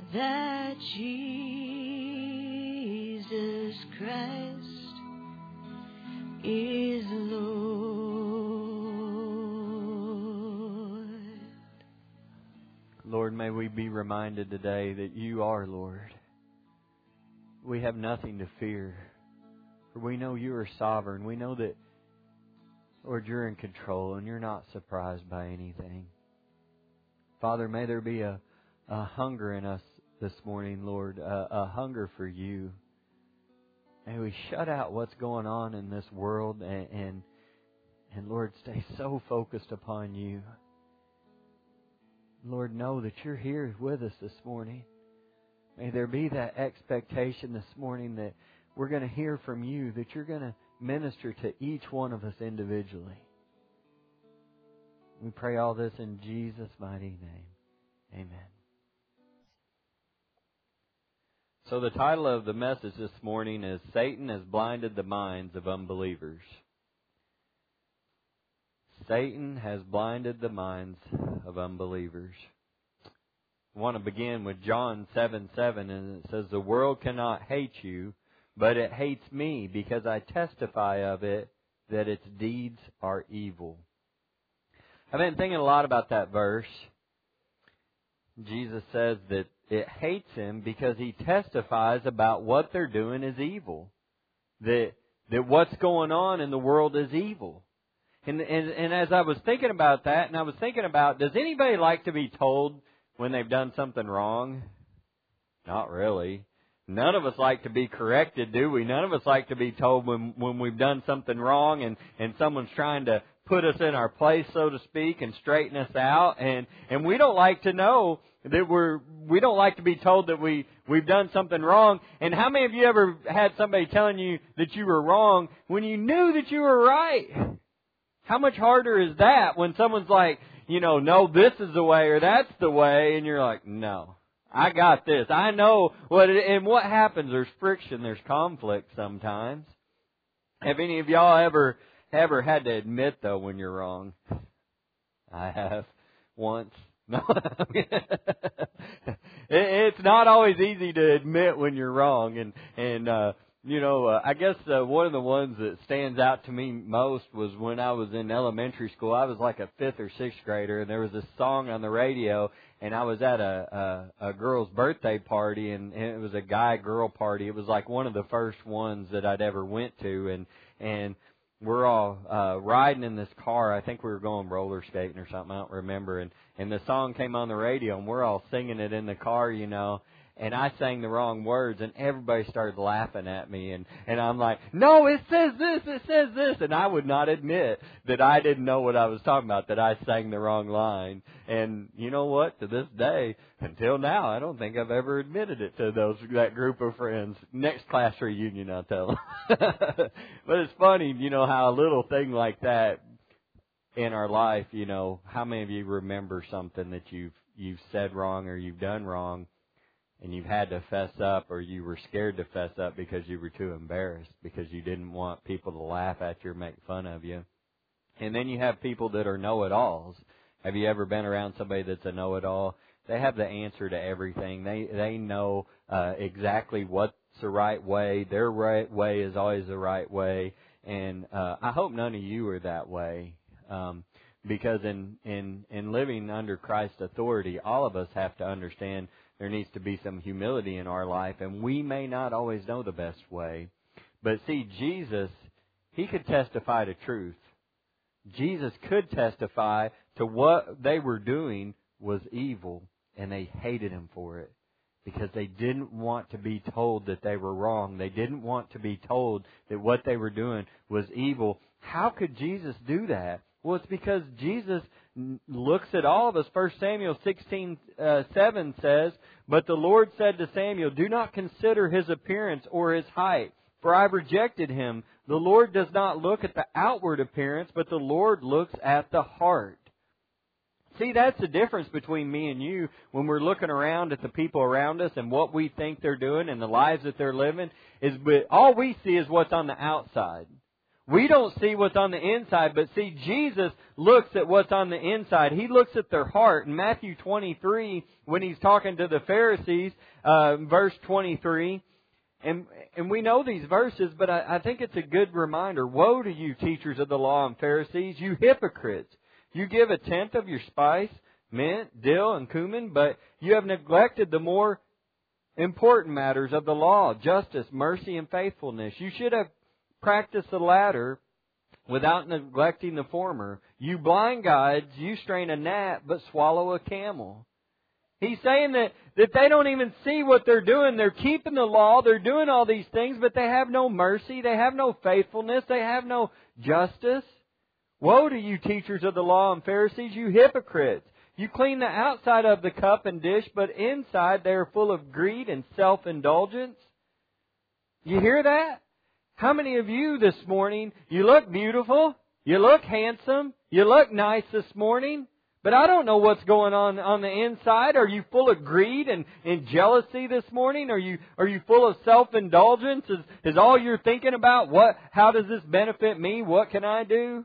that Jesus Christ is Lord. Lord, may we be reminded today that You are Lord. We have nothing to fear, for we know You are sovereign. We know that, Lord, You're in control and You're not surprised by anything. Father, may there be a hunger in us this morning, Lord, a hunger for You. May we shut out what's going on in this world and Lord, stay so focused upon You. Lord, know that You're here with us this morning. May there be that expectation this morning that we're going to hear from You, that You're going to minister to each one of us individually. We pray all this in Jesus' mighty name. Amen. So the title of the message this morning is Satan has blinded the minds of unbelievers. Satan has blinded the minds of unbelievers. I want to begin with John 7:7, and it says, "The world cannot hate you, but it hates me because I testify of it that its deeds are evil." I've been thinking a lot about that verse. Jesus says that it hates Him because He testifies about what they're doing is evil. That what's going on in the world is evil. And as I was thinking about that, and I was thinking about, does anybody like to be told when they've done something wrong? Not really. None of us like to be corrected, do we? None of us like to be told when we've done something wrong and someone's trying to put us in our place, so to speak, and straighten us out. And we don't like to know that we don't like to be told that we've done something wrong. And how many of you ever had somebody telling you that you were wrong when you knew that you were right? How much harder is that when someone's like, no, this is the way or that's the way, and you're like, no, I got this. I know and what happens? There's friction, there's conflict sometimes. Have any of y'all ever had to admit, though, when you're wrong? I have once. No. It's not always easy to admit when you're wrong. I guess one of the ones that stands out to me most was when I was in elementary school. I was like a 5th or 6th grader, and there was this song on the radio, and I was at a girl's birthday party, and it was a guy-girl party. It was like one of the first ones that I'd ever went to, and we're all riding in this car. I think we were going roller skating or something. I don't remember. And the song came on the radio, and we're all singing it in the car, And I sang the wrong words, and everybody started laughing at me. And I'm like, no, it says this. And I would not admit that I didn't know what I was talking about, that I sang the wrong line. And you know what? To this day, until now, I don't think I've ever admitted it to that group of friends. Next class reunion, I'll tell them. But it's funny, how a little thing like that in our life, how many of you remember something that you've said wrong or you've done wrong, and you've had to fess up, or you were scared to fess up because you were too embarrassed, because you didn't want people to laugh at you or make fun of you. And then you have people that are know-it-alls. Have you ever been around somebody that's a know-it-all? They have the answer to everything. They know exactly what's the right way. Their right way is always the right way. And I hope none of you are that way. Because in living under Christ's authority, all of us have to understand there needs to be some humility in our life, and we may not always know the best way. But see, Jesus, He could testify to truth. Jesus could testify to what they were doing was evil, and they hated Him for it because they didn't want to be told that they were wrong. They didn't want to be told that what they were doing was evil. How could Jesus do that? Well, it's because Jesus looks at all of us. 1 Samuel 16:7 says, "But the Lord said to Samuel, do not consider his appearance or his height, for I've rejected him. The Lord does not look at the outward appearance, but the Lord looks at the heart." See, that's the difference between me and you when we're looking around at the people around us and what we think they're doing and the lives that they're living. All we see is what's on the outside. We don't see what's on the inside, but see, Jesus looks at what's on the inside. He looks at their heart. In Matthew 23, when He's talking to the Pharisees, verse 23, and we know these verses, but I think it's a good reminder. Woe to you, teachers of the law and Pharisees, you hypocrites! You give a tenth of your spice, mint, dill, and cumin, but you have neglected the more important matters of the law, justice, mercy, and faithfulness. You should have practiced the latter without neglecting the former. You blind guides, you strain a gnat, but swallow a camel. He's saying that they don't even see what they're doing. They're keeping the law, they're doing all these things, but they have no mercy, they have no faithfulness, they have no justice. Woe to you, teachers of the law and Pharisees, you hypocrites! You clean the outside of the cup and dish, but inside they are full of greed and self-indulgence. You hear that? How many of you this morning, you look beautiful, you look handsome, you look nice this morning, but I don't know what's going on the inside. Are you full of greed and jealousy this morning? Are you full of self-indulgence? Is all you're thinking about, how does this benefit me? What can I do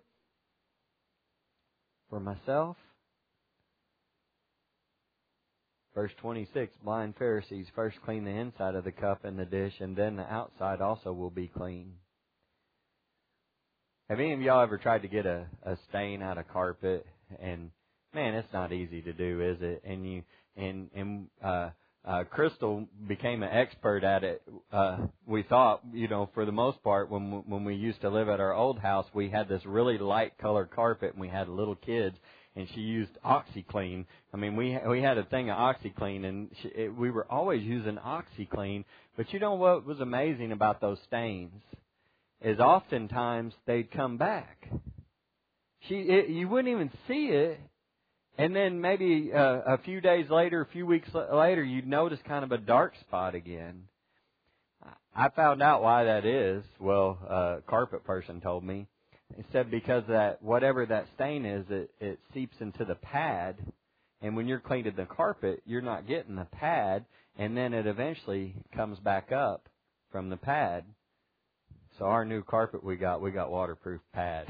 for myself? Verse 26, blind Pharisees, first clean the inside of the cup and the dish, and then the outside also will be clean. Have any of y'all ever tried to get a stain out of carpet? And man, it's not easy to do, is it? And Crystal became an expert at it. We thought, for the most part, when we used to live at our old house, we had this really light colored carpet, and we had little kids. And she used OxiClean. I mean, we had a thing of OxiClean, and we were always using OxiClean. But you know what was amazing about those stains is oftentimes they'd come back. You wouldn't even see it, and then maybe a few days later, a few weeks later, you'd notice kind of a dark spot again. I found out why that is. Well, a carpet person told me. It said because that whatever that stain is, it seeps into the pad, and when you're cleaning the carpet, you're not getting the pad, and then it eventually comes back up from the pad. So our new carpet we got waterproof pad.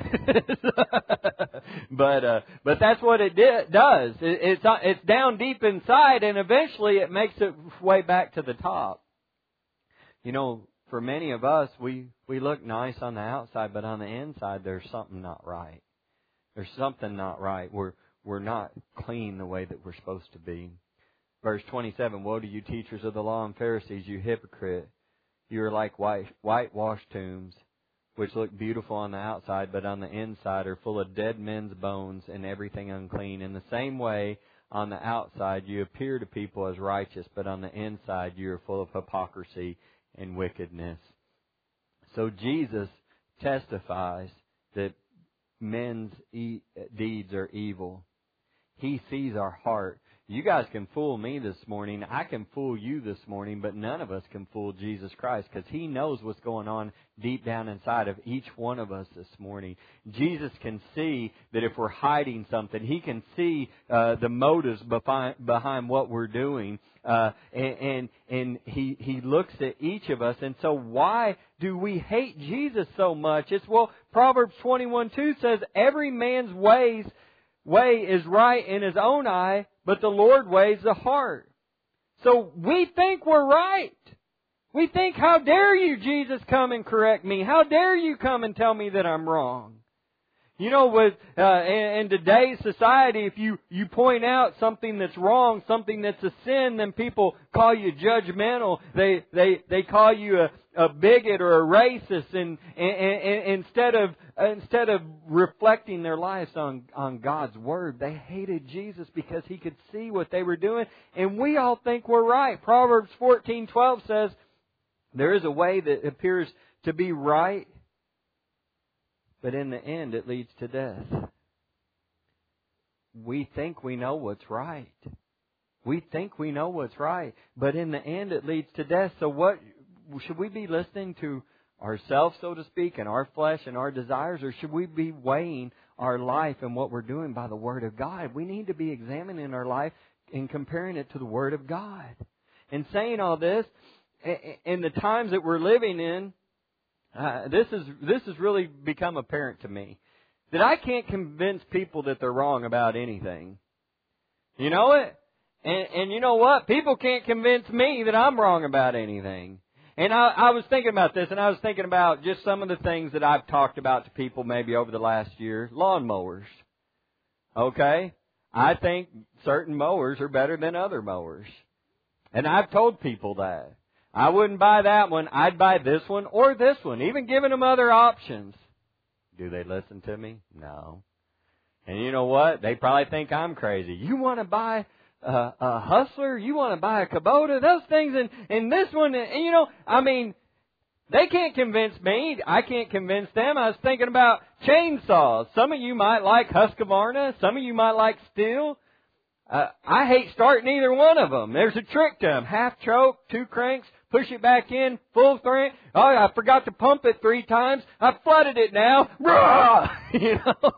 But that's what it does. It's down deep inside, and eventually it makes its way back to the top. For many of us, we look nice on the outside, but on the inside, there's something not right. There's something not right. We're not clean the way that we're supposed to be. Verse 27, woe to you, teachers of the law and Pharisees, you hypocrite! You are like whitewashed tombs, which look beautiful on the outside, but on the inside are full of dead men's bones and everything unclean. In the same way, on the outside, you appear to people as righteous, but on the inside, you are full of hypocrisy and wickedness. So Jesus testifies that men's deeds are evil. He sees our heart. You guys can fool me this morning. I can fool you this morning, but none of us can fool Jesus Christ because He knows what's going on deep down inside of each one of us this morning. Jesus can see that if we're hiding something, He can see the motives behind what we're doing. And he looks at each of us. And so why do we hate Jesus so much? Proverbs 21:2 says, every man's way is right in his own eye, but the Lord weighs the heart. So we think we're right. We think, how dare you, Jesus, come and correct me? How dare you come and tell me that I'm wrong? In today's society, if you point out something that's wrong, something that's a sin, then people call you judgmental. They call you a bigot or a racist, and instead of reflecting their lives on God's Word, they hated Jesus because He could see what they were doing, and we all think we're right. Proverbs 14:12 says, there is a way that appears to be right, but in the end, it leads to death. We think we know what's right. We think we know what's right, but in the end, it leads to death. So what should we be listening to ourselves, so to speak, and our flesh and our desires, or should we be weighing our life and what we're doing by the Word of God? We need to be examining our life and comparing it to the Word of God. And saying all this, in the times that we're living in, This has really become apparent to me, that I can't convince people that they're wrong about anything. You know it? And you know what? People can't convince me that I'm wrong about anything. And I was thinking about this, and I was thinking about just some of the things that I've talked about to people maybe over the last year. Lawnmowers. Okay? I think certain mowers are better than other mowers. And I've told people that. I wouldn't buy that one. I'd buy this one or this one, even giving them other options. Do they listen to me? No. And you know what? They probably think I'm crazy. You want to buy a Hustler? You want to buy a Kubota? Those things and this one, and you know, I mean, they can't convince me. I can't convince them. I was thinking about chainsaws. Some of you might like Husqvarna. Some of you might like Stihl. I hate starting either one of them. There's a trick to them. Half choke, 2 cranks, push it back in, full crank. Oh, I forgot to pump it 3 times. I flooded it now. You know.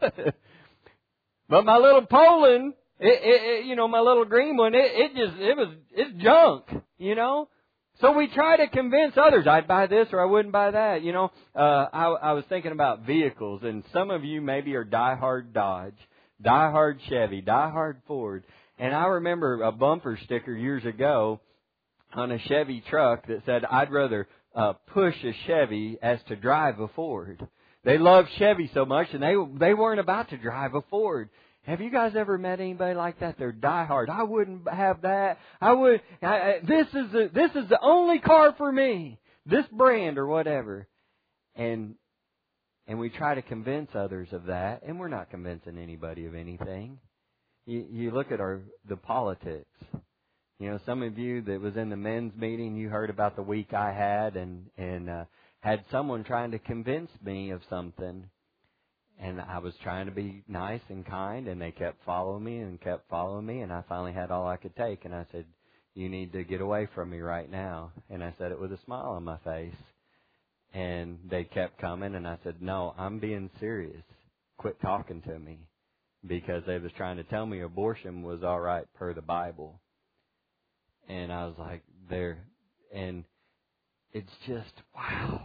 But my little Poland, you know, my little green one, it's junk, you know. So we try to convince others. I'd buy this or I wouldn't buy that, you know. I was thinking about vehicles, and some of you maybe are diehard Dodge, diehard Chevy, diehard Ford. And I remember a bumper sticker years ago on a Chevy truck that said, I'd rather push a Chevy as to drive a Ford. They loved Chevy so much, and they weren't about to drive a Ford. Have you guys ever met anybody like that? They're diehard. I wouldn't have that. This is the only car for me. This brand or whatever. And we try to convince others of that, and we're not convincing anybody of anything. You look at the politics. You know, some of you that was in the men's meeting, you heard about the week I had, and had someone trying to convince me of something. And I was trying to be nice and kind, and they kept following me, and I finally had all I could take. And I said, you need to get away from me right now. And I said it with a smile on my face. And they kept coming, and I said, no, I'm being serious. Quit talking to me. Because they was trying to tell me abortion was all right per the Bible. And I was like, there. And it's just, wow.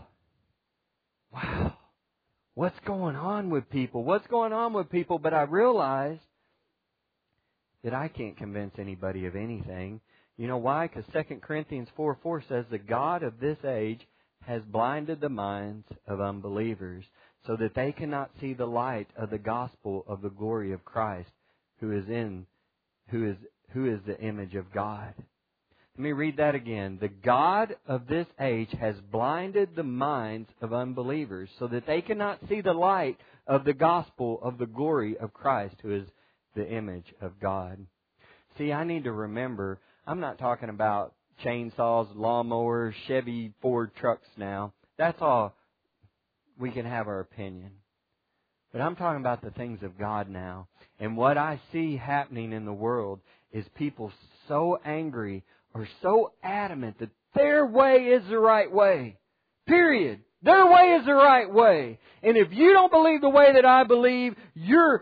What's going on with people? But I realized that I can't convince anybody of anything. You know why? Because 2 Corinthians 4:4 says, the God of this age has blinded the minds of unbelievers, so that they cannot see the light of the gospel of the glory of Christ, who is the image of God. Let me read that again. The God of this age has blinded the minds of unbelievers, so that they cannot see the light of the gospel of the glory of Christ, who is the image of God. See, I need to remember, I'm not talking about chainsaws, lawnmowers, Chevy, Ford trucks now. That's all. We can have our opinion. But I'm talking about the things of God now. And what I see happening in the world is people so angry or so adamant that their way is the right way. Period. Their way is the right way. And if you don't believe the way that I believe, you're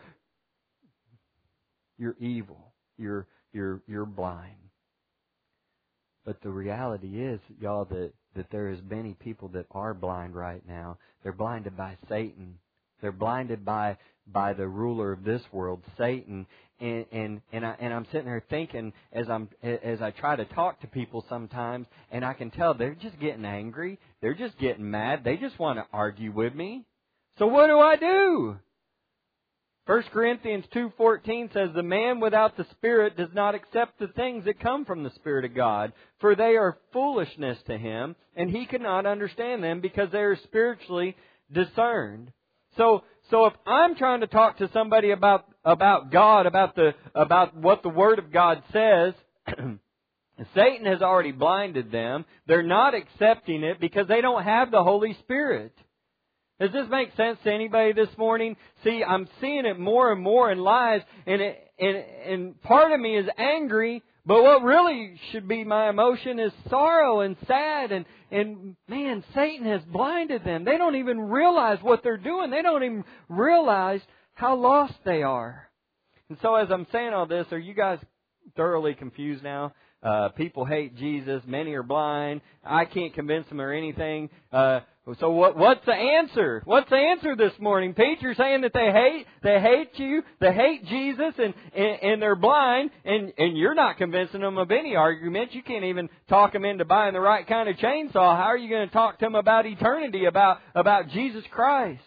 evil. You're blind. But the reality is, y'all, that there is many people that are blind right now. They're blinded by Satan. They're blinded by the ruler of this world, Satan. And I'm sitting there thinking as I try to talk to people sometimes, and I can tell they're just getting angry. They're just getting mad. They just want to argue with me. So what do? 1 Corinthians 2:14 says, the man without the Spirit does not accept the things that come from the Spirit of God, for they are foolishness to him, and he cannot understand them because they are spiritually discerned. So if I'm trying to talk to somebody about God, about what the Word of God says, Satan has already blinded them. They're not accepting it because they don't have the Holy Spirit. Does this make sense to anybody this morning? See, I'm seeing it more and more in lives, and part of me is angry, but what really should be my emotion is sorrow and sad, and man, Satan has blinded them. They don't even realize what they're doing. They don't even realize how lost they are. And so as I'm saying all this, are you guys thoroughly confused now? People hate Jesus. Many are blind. I can't convince them or anything. So what's the answer? What's the answer this morning? Pete, you're saying that they hate you, they hate Jesus, and they're blind, and you're not convincing them of any argument. You can't even talk them into buying the right kind of chainsaw. How are you going to talk to them about eternity, about Jesus Christ?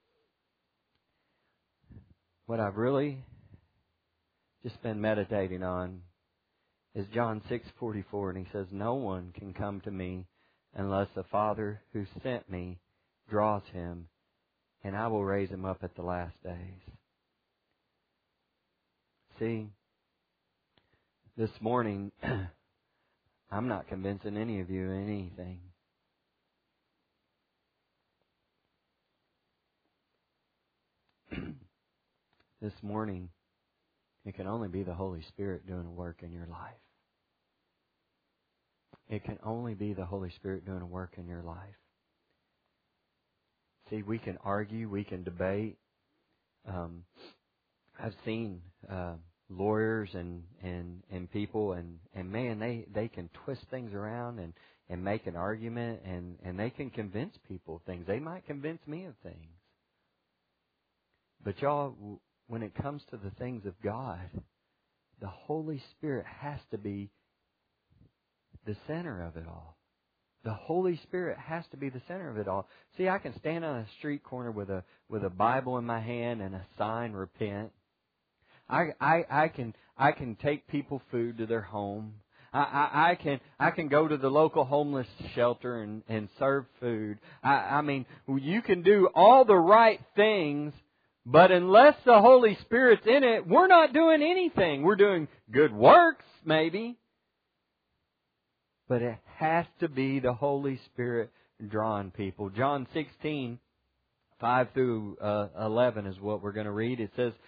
What I've really just been meditating on is John 6:44, and he says, "No one can come to me unless the Father who sent me draws him, and I will raise him up at the last days." See, this morning, I'm not convincing any of you of anything. This morning, it can only be the Holy Spirit doing a work in your life. It can only be the Holy Spirit doing a work in your life. See, we can argue, we can debate. I've seen lawyers and people, and man, they can twist things around and make an argument, and they can convince people of things. They might convince me of things. But y'all, when it comes to the things of God, the Holy Spirit has to be the center of it all. The Holy Spirit has to be the center of it all. See, I can stand on a street corner with a Bible in my hand and a sign, "Repent." I can take people food to their home. I can go to the local homeless shelter and serve food. I mean, you can do all the right things, but unless the Holy Spirit's in it, we're not doing anything. We're doing good works, maybe. But it has to be the Holy Spirit drawing people. John 16:5-11 is what we're going to read. It says,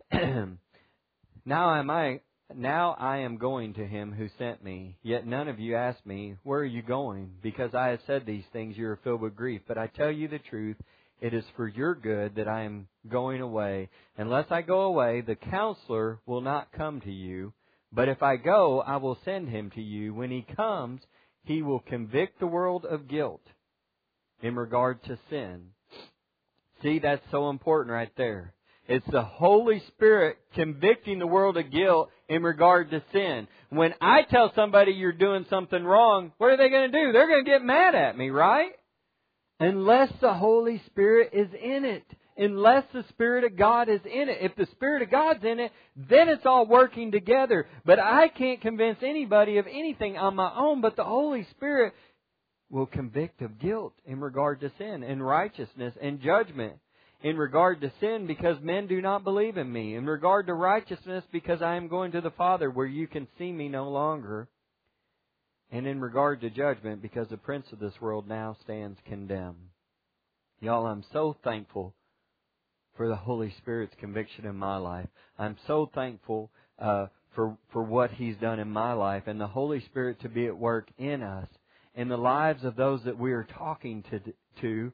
Now I am going to him who sent me, yet none of you ask me, where are you going? Because I have said these things, you are filled with grief. But I tell you the truth, it is for your good that I am going away. Unless I go away, the Counselor will not come to you. But if I go, I will send him to you. When he comes, he will convict the world of guilt in regard to sin. See, that's so important right there. It's the Holy Spirit convicting the world of guilt in regard to sin. When I tell somebody you're doing something wrong, what are they going to do? They're going to get mad at me, right? Unless the Holy Spirit is in it. Unless the Spirit of God is in it. If the Spirit of God's in it, then it's all working together. But I can't convince anybody of anything on my own, but the Holy Spirit will convict of guilt in regard to sin, and righteousness, and judgment. In regard to sin, because men do not believe in me. In regard to righteousness, because I am going to the Father, where you can see me no longer. And in regard to judgment, because the prince of this world now stands condemned. Y'all, I'm so thankful for the Holy Spirit's conviction in my life. I'm so thankful for what He's done in my life, and the Holy Spirit to be at work in us, in the lives of those that we are talking to.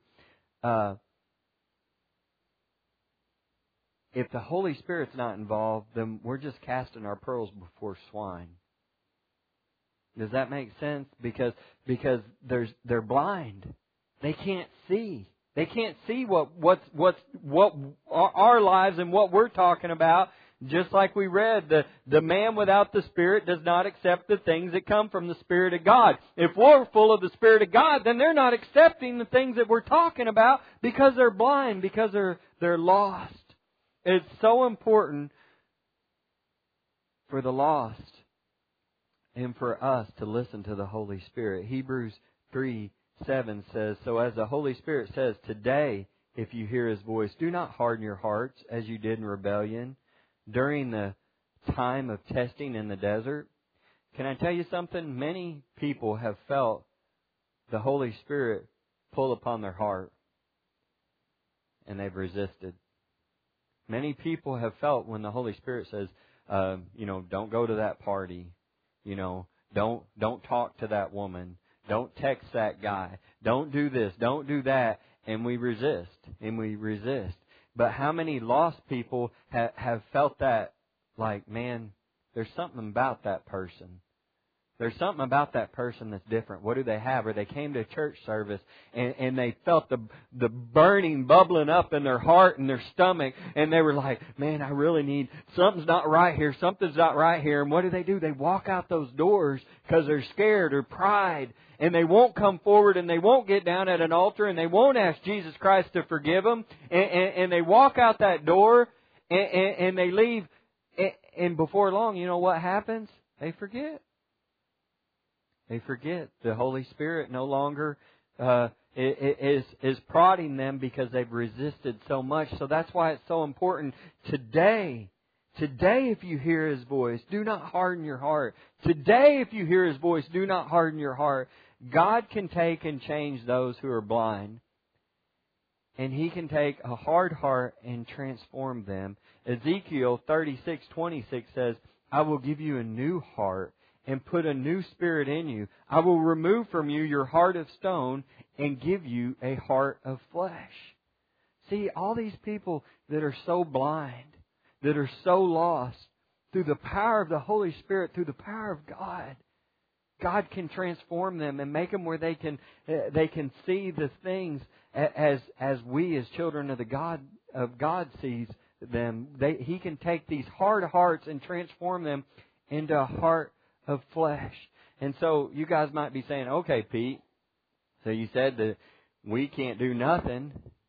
If the Holy Spirit's not involved, then we're just casting our pearls before swine. Does that make sense? Because they're blind. They can't see. They can't see what our lives and what we're talking about. Just like we read, the man without the Spirit does not accept the things that come from the Spirit of God. If we're full of the Spirit of God, then they're not accepting the things that we're talking about because they're blind, because they're lost. It's so important for the lost and for us to listen to the Holy Spirit. Hebrews 3:7 says, so as the Holy Spirit says, today, if you hear His voice, do not harden your hearts as you did in rebellion during the time of testing in the desert. Can I tell you something? Many people have felt the Holy Spirit pull upon their heart, and they've resisted. Many people have felt when the Holy Spirit says, don't go to that party. Don't talk to that woman. Don't text that guy. Don't do this. Don't do that. And we resist. But how many lost people have felt that, like, man, there's something about that person. There's something about that person that's different. What do they have? Or they came to a church service and they felt the burning bubbling up in their heart and their stomach, and they were like, man, I really need, something's not right here, something's not right here. And what do? They walk out those doors because they're scared or pride, and they won't come forward, and they won't get down at an altar, and they won't ask Jesus Christ to forgive them, and they walk out that door and they leave, and before long, you know what happens? They forget. They forget. The Holy Spirit no longer is prodding them because they've resisted so much. So that's why it's so important today. Today, if you hear His voice, do not harden your heart. Today, if you hear His voice, do not harden your heart. God can take and change those who are blind. And He can take a hard heart and transform them. Ezekiel 36:26 says, I will give you a new heart and put a new spirit in you. I will remove from you your heart of stone and give you a heart of flesh. See, all these people that are so blind, that are so lost, through the power of the Holy Spirit, through the power of God, God can transform them and make them where they can see the things as we as children of God sees them. He can take these hard hearts and transform them into a heart of flesh. And so you guys might be saying, okay, Pete, so you said that we can't do nothing.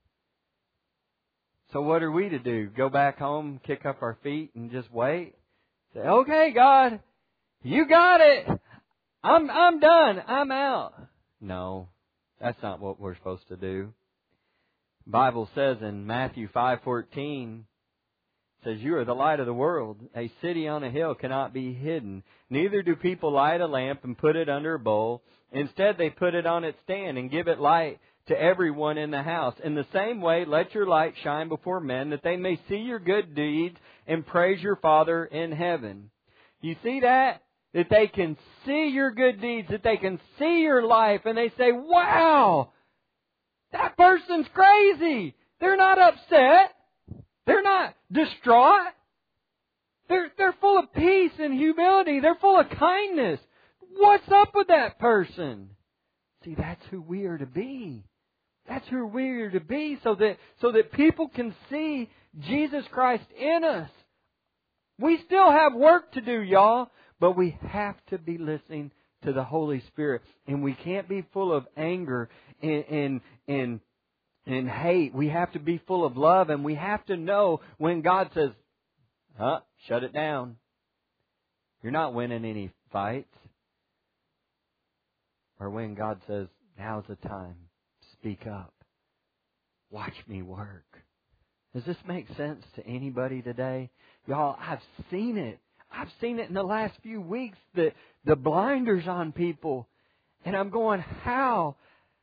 So what are we to do? Go back home, kick up our feet, and just wait? Say, okay, God, you got it. I'm done. I'm out. No, that's not what we're supposed to do. The Bible says in Matthew 5:14, says, you are the light of the world. A city on a hill cannot be hidden. Neither do people light a lamp and put it under a bowl. Instead, they put it on its stand and give it light to everyone in the house. In the same way, let your light shine before men, that they may see your good deeds and praise your Father in heaven. You see that? That they can see your good deeds, that they can see your life, and they say, wow, that person's crazy. They're not upset. They're not distraught. They're full of peace and humility. They're full of kindness. What's up with that person? See, that's who we are to be. That's who we are to be, so that people can see Jesus Christ in us. We still have work to do, y'all, but we have to be listening to the Holy Spirit, and we can't be full of anger and hate. We have to be full of love, and we have to know when God says, shut it down. You're not winning any fights. Or when God says, now's the time. Speak up. Watch me work. Does this make sense to anybody today? Y'all, I've seen it. I've seen it in the last few weeks, the blinders on people. And I'm going, how?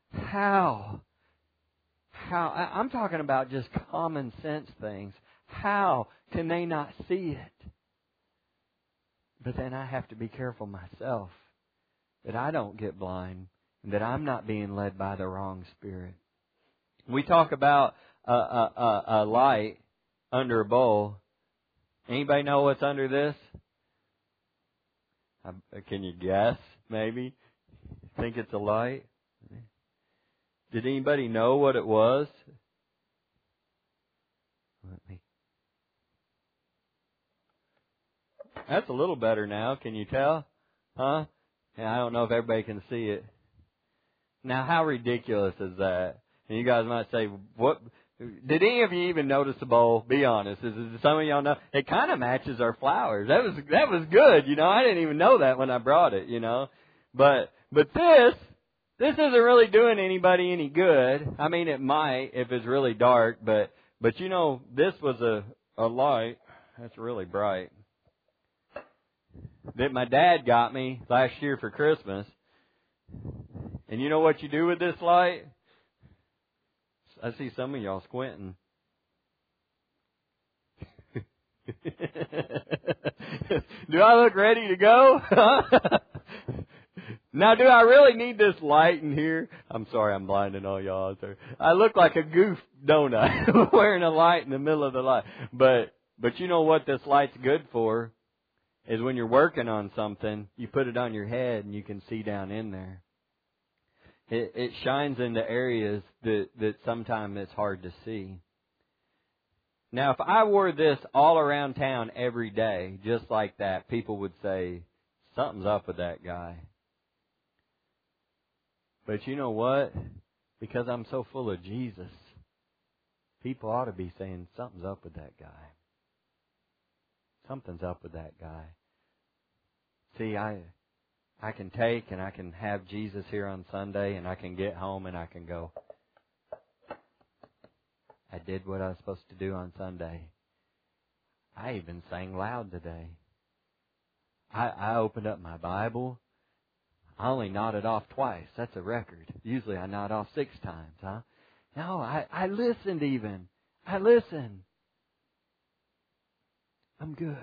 I'm talking about just common sense things. How can they not see it? But then I have to be careful myself that I don't get blind and that I'm not being led by the wrong spirit. We talk about a light under a bowl. Anybody know what's under this? Can you guess, maybe? Think it's a light? Did anybody know what it was? That's a little better now. Can you tell? Huh? Yeah, I don't know if everybody can see it. Now, how ridiculous is that? And you guys might say, "What? Did any of you even notice the bowl? Be honest. Some of y'all know it kind of matches our flowers. That was good. You know, I didn't even know that when I brought it. You know, but this isn't really doing anybody any good. I mean, it might if it's really dark, but you know, this was a light that's really bright that my dad got me last year for Christmas. And you know what you do with this light? I see some of y'all squinting. Do I look ready to go? Now, do I really need this light in here? I'm sorry, I'm blinding all y'all out there. I look like a goof, don't I? Wearing a light in the middle of the light. But you know what this light's good for? is when you're working on something, you put it on your head and you can see down in there. It shines into areas that sometimes it's hard to see. Now, if I wore this all around town every day, just like that, people would say, something's up with that guy. But you know what? Because I'm so full of Jesus, people ought to be saying, something's up with that guy. Something's up with that guy. See, I can take and I can have Jesus here on Sunday, and I can get home and I can go, I did what I was supposed to do on Sunday. I even sang loud today. I opened up my Bible. I only nodded off twice. That's a record. Usually I nod off 6 times, huh? No, I listened even. I listened. I'm good.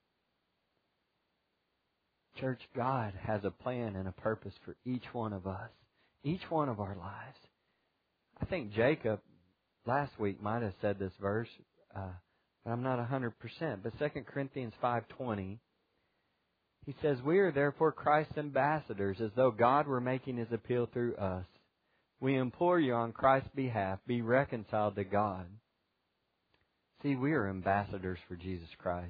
Church, God has a plan and a purpose for each one of us. Each one of our lives. I think Jacob last week might have said this verse, but I'm not 100%. But 2 Corinthians 5:20, he says, we are therefore Christ's ambassadors, as though God were making His appeal through us. We implore you on Christ's behalf, be reconciled to God. See, we are ambassadors for Jesus Christ.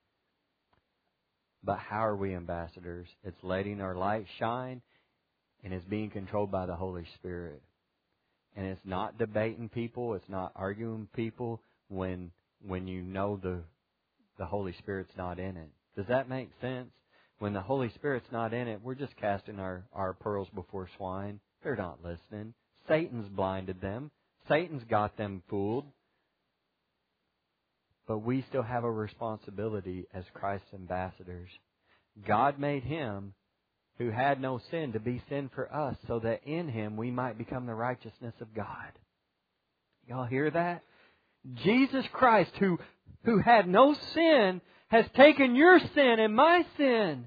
But how are we ambassadors? It's letting our light shine, and it's being controlled by the Holy Spirit. And it's not debating people, it's not arguing people when you know the Holy Spirit's not in it. Does that make sense? When the Holy Spirit's not in it, we're just casting our pearls before swine. They're not listening. Satan's blinded them. Satan's got them fooled. But we still have a responsibility as Christ's ambassadors. God made Him who had no sin to be sin for us, so that in Him we might become the righteousness of God. Y'all hear that? Jesus Christ, who had no sin, has taken your sin and my sin.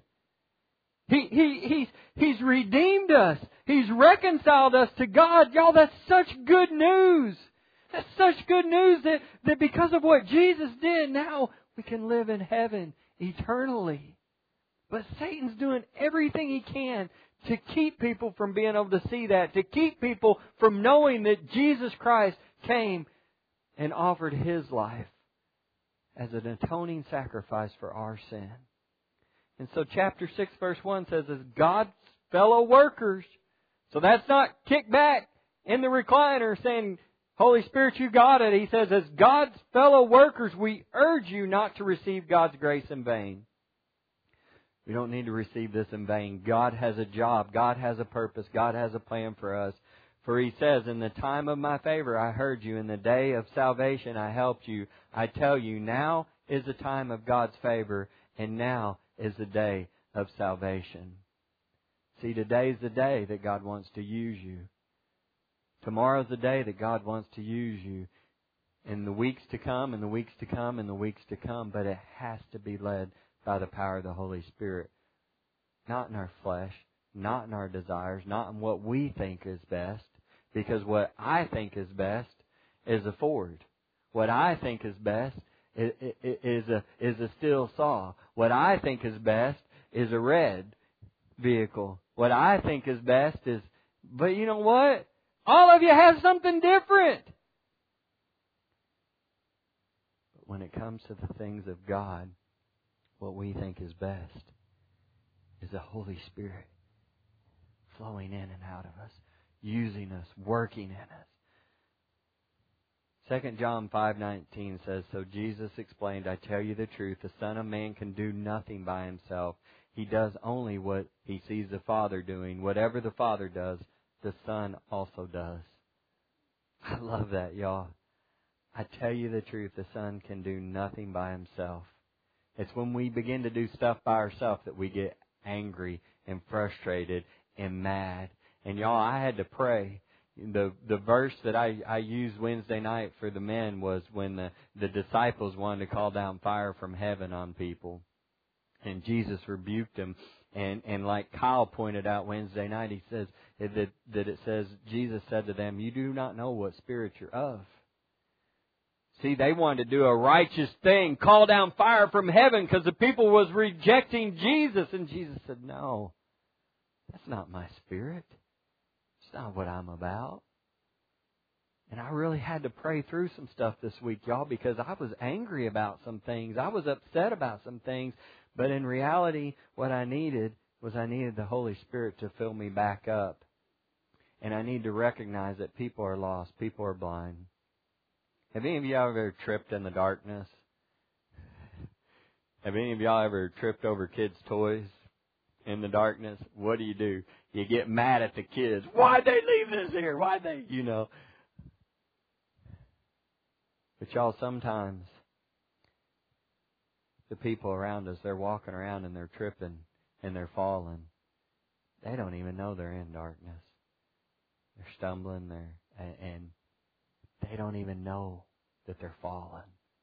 He's redeemed us. He's reconciled us to God. Y'all, that's such good news. That's such good news that because of what Jesus did, now we can live in heaven eternally. But Satan's doing everything he can to keep people from being able to see that, to keep people from knowing that Jesus Christ came and offered His life as an atoning sacrifice for our sin. And so chapter 6 verse 1 says, as God's fellow workers. So that's not kick back in the recliner saying, Holy Spirit, you got it. He says, as God's fellow workers, we urge you not to receive God's grace in vain. We don't need to receive this in vain. God has a job. God has a purpose. God has a plan for us. For He says, in the time of my favor I heard you. In the day of salvation I helped you. I tell you, now is the time of God's favor, and now is the day of salvation. See, today's the day that God wants to use you. Tomorrow's the day that God wants to use you. In the weeks to come, and the weeks to come, and the weeks to come. But it has to be led by the power of the Holy Spirit. Not in our flesh, not in our desires, not in what we think is best. Because what I think is best is a Ford. What I think is best is a steel saw. What I think is best is a red vehicle. What I think is best is... But you know what? All of you have something different. But when it comes to the things of God, what we think is best is the Holy Spirit flowing in and out of us, using us, working in us. 2 John 5:19 says, so Jesus explained, I tell you the truth, the Son of Man can do nothing by Himself. He does only what He sees the Father doing. Whatever the Father does, the Son also does. I love that, y'all. I tell you the truth, the Son can do nothing by Himself. It's when we begin to do stuff by ourselves that we get angry and frustrated and mad. And y'all, I had to pray. The verse that I used Wednesday night for the men was when the disciples wanted to call down fire from heaven on people. And Jesus rebuked them. And like Kyle pointed out Wednesday night, he says that it says, Jesus said to them, you do not know what spirit you're of. See, they wanted to do a righteous thing, call down fire from heaven because the people was rejecting Jesus. And Jesus said, no, that's not my spirit. It's not what I'm about. And I really had to pray through some stuff this week, y'all, because I was angry about some things. I was upset about some things. But in reality, what I needed was the Holy Spirit to fill me back up. And I need to recognize that people are lost. People are blind. Have any of y'all ever tripped in the darkness? Have any of y'all ever tripped over kids' toys in the darkness? What do? You get mad at the kids. Why'd they leave this here? Why'd they, But y'all, sometimes the people around us, they're walking around and they're tripping and they're falling. They don't even know they're in darkness. They're stumbling and they don't even know that they're falling.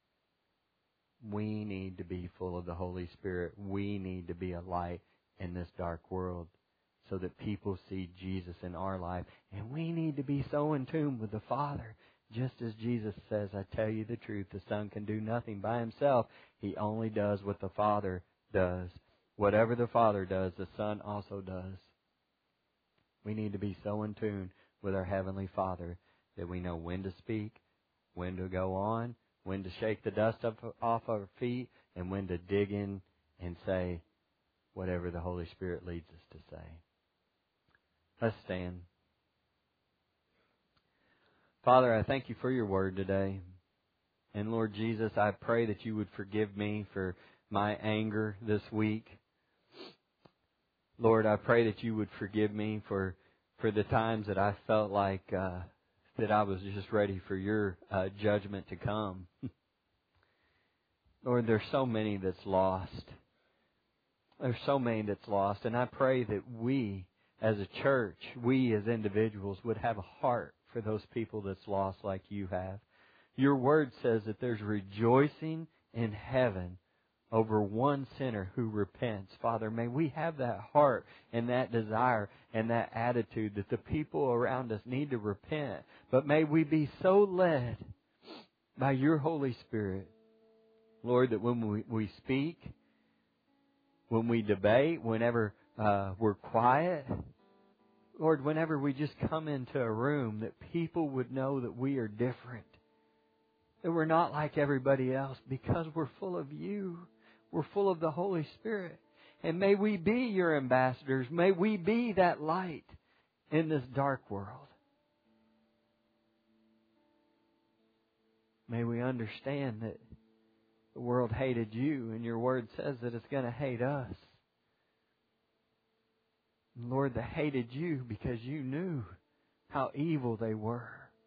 We need to be full of the Holy Spirit. We need to be a light in this dark world so that people see Jesus in our life. And we need to be so in tune with the Father. Just as Jesus says, I tell you the truth, the Son can do nothing by Himself. He only does what the Father does. Whatever the Father does, the Son also does. We need to be so in tune with our Heavenly Father that we know when to speak, when to go on, when to shake the dust off our feet, and when to dig in and say whatever the Holy Spirit leads us to say. Let's stand. Father, I thank You for Your word today. And Lord Jesus, I pray that You would forgive me for my anger this week. Lord, I pray that You would forgive me for the times that I felt like that I was just ready for Your judgment to come. Lord, there's so many that's lost. There's so many that's lost. And I pray that we as a church, we as individuals would have a heart for those people that's lost like You have. Your word says that there's rejoicing in heaven over one sinner who repents. Father, may we have that heart and that desire and that attitude that the people around us need to repent. But may we be so led by Your Holy Spirit, Lord, that when we speak, when we debate, whenever we're quiet, Lord, whenever we just come into a room, that people would know that we are different. That we're not like everybody else because we're full of You. We're full of the Holy Spirit. And may we be Your ambassadors. May we be that light in this dark world. May we understand that the world hated You, and Your word says that it's going to hate us. And Lord, they hated You because You knew how evil they were.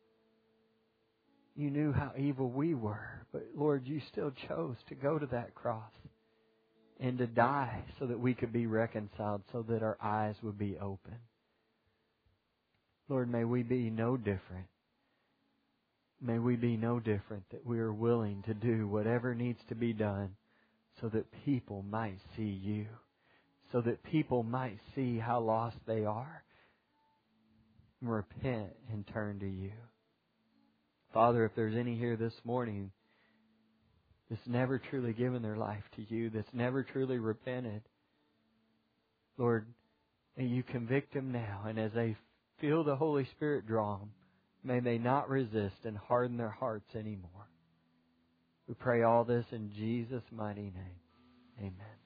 You knew how evil we were. But Lord, You still chose to go to that cross and to die so that we could be reconciled, so that our eyes would be open. Lord, may we be no different. May we be no different, that we are willing to do whatever needs to be done so that people might see You, so that people might see how lost they are and repent and turn to You. Father, if there's any here this morning that's never truly given their life to You, that's never truly repented, Lord, may You convict them now, and as they feel the Holy Spirit draw them, may they not resist and harden their hearts anymore. We pray all this in Jesus' mighty name. Amen.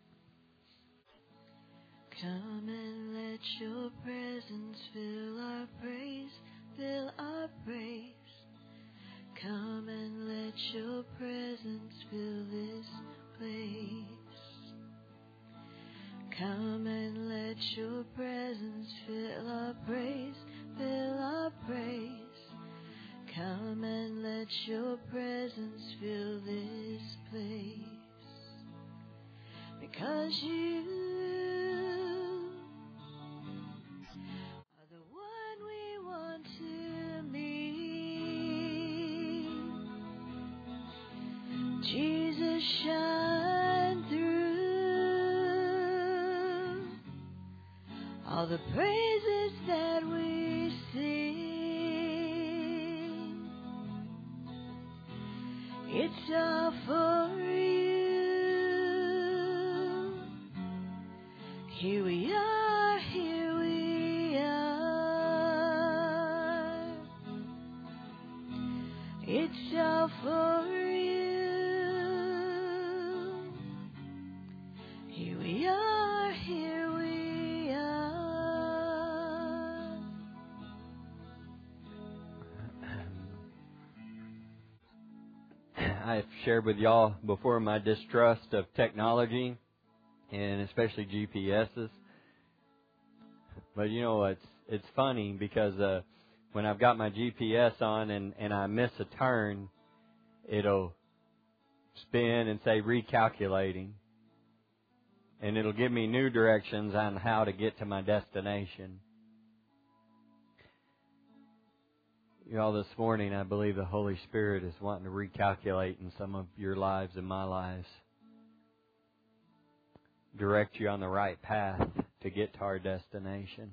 Come and let Your presence fill our praise, fill our praise. Come and let Your presence fill this place. Come and let Your presence fill our praise, fill our praise. Come and let Your presence fill this place. Because You are the one we want to meet. Jesus, shine through all the praises that we sing. It's all for you. Here we are, here we are. It's all for you. Here we are, here we are. I've shared with y'all before my distrust of technology, and especially GPSs. But you know, it's funny because when I've got my GPS on and I miss a turn, it'll spin and say recalculating. And it'll give me new directions on how to get to my destination. Y'all, this morning, I believe the Holy Spirit is wanting to recalculate in some of your lives and my lives. Direct you on the right path to get to our destination.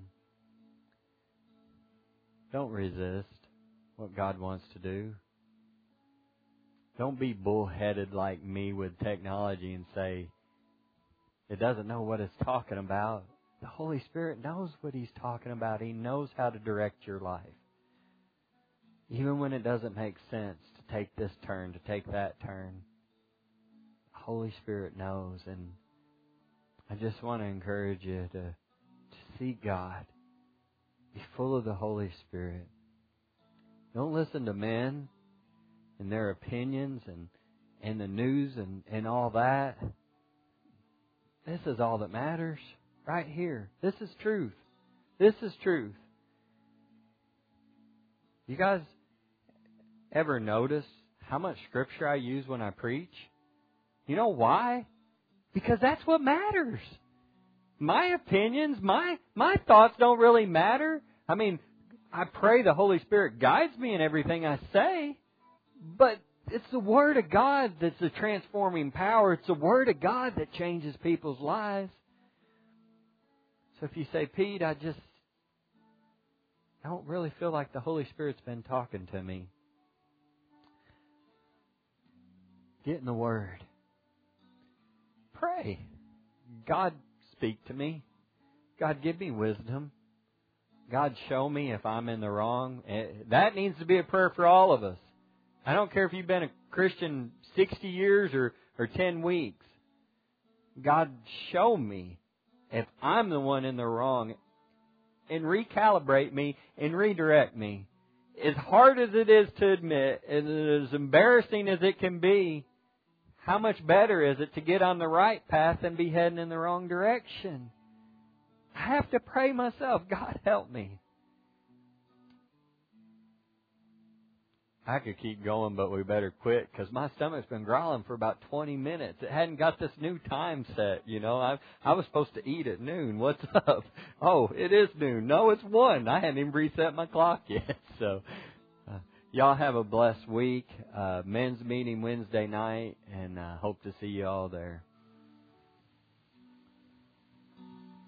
Don't resist what God wants to do. Don't be bullheaded like me with technology and say, it doesn't know what it's talking about. The Holy Spirit knows what He's talking about. He knows how to direct your life. Even when it doesn't make sense to take this turn, to take that turn, the Holy Spirit knows. And I just want to encourage you to seek God. Be full of the Holy Spirit. Don't listen to men and their opinions and the news and all that. This is all that matters right here. This is truth. This is truth. You guys ever notice how much scripture I use when I preach? You know why? Because that's what matters. My opinions, my thoughts don't really matter. I mean, I pray the Holy Spirit guides me in everything I say, but it's the Word of God that's the transforming power. It's the Word of God that changes people's lives. So if you say, Pete, I don't really feel like the Holy Spirit's been talking to me. Get in the Word. Pray. God, speak to me. God, give me wisdom. God, show me if I'm in the wrong. That needs to be a prayer for all of us. I don't care if you've been a Christian 60 years or 10 weeks. God, show me if I'm the one in the wrong, and recalibrate me and redirect me. As hard as it is to admit, and as embarrassing as it can be, how much better is it to get on the right path and be heading in the wrong direction? I have to pray myself, God, help me. I could keep going, but we better quit because my stomach's been growling for about 20 minutes. It hadn't got this new time set, you know. I was supposed to eat at noon. What's up? Oh, it is noon. No, it's 1. I hadn't even reset my clock yet. So, y'all have a blessed week. Men's meeting Wednesday night, and hope to see you all there.